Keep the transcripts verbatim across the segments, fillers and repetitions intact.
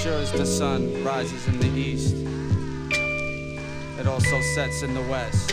Sure as the sun rises in the east, it also sets in the west.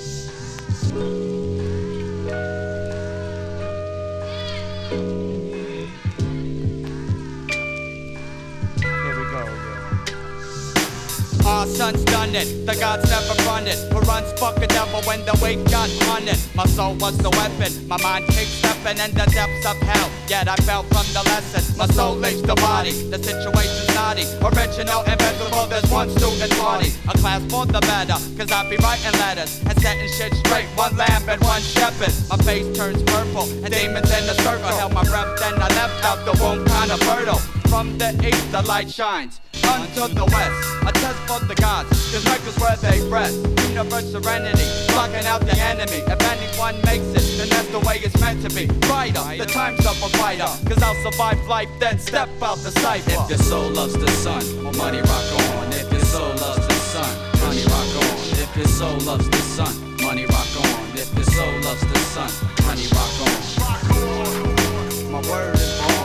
Here we go, yo. Our son's done it, the gods never run it. Who runs fuck a devil when the weight got hunted? My soul was the weapon, my mind kick stepping in the depths of hell. Yet I fell from the lesson, my soul leaves the body. The situation's naughty, original, invincible, there's one student party. A class for the better, cause I be writing letters and setting shit straight. One lamb and one shepherd. My face turns purple and demons in the circle. Held my breath, then I left out the womb kinda fertile. From the east the light shines unto the west. A test for the gods, cause records where they rest. Universe serenity, blocking out the enemy. If anyone makes it, then that's the way it's meant to be. Brighter, the time's up a fighter, cause I'll survive life, then step out the cipher. If your soul loves the sun, money rock on. If your soul loves the sun, money rock on. If your soul loves the sun, money rock on. If your soul loves the sun, money rock on. My word is on.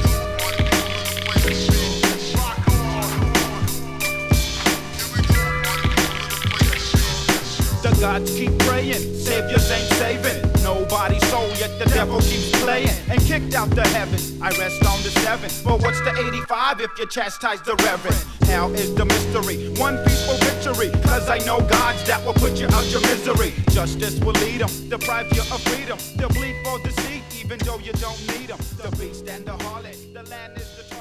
The gods keep praying, saviors ain't saving nobody's soul, yet the devil keeps playing and kicked out the heavens. I rest on the seven, but what's the eighty-five if you chastise the reverend? How is the mystery? One peaceful victory, cause I know gods that will put you out your misery. Justice will lead them, deprive you of freedom. They'll bleed for deceit, even though you don't need them. The beast and the harlot, the land is the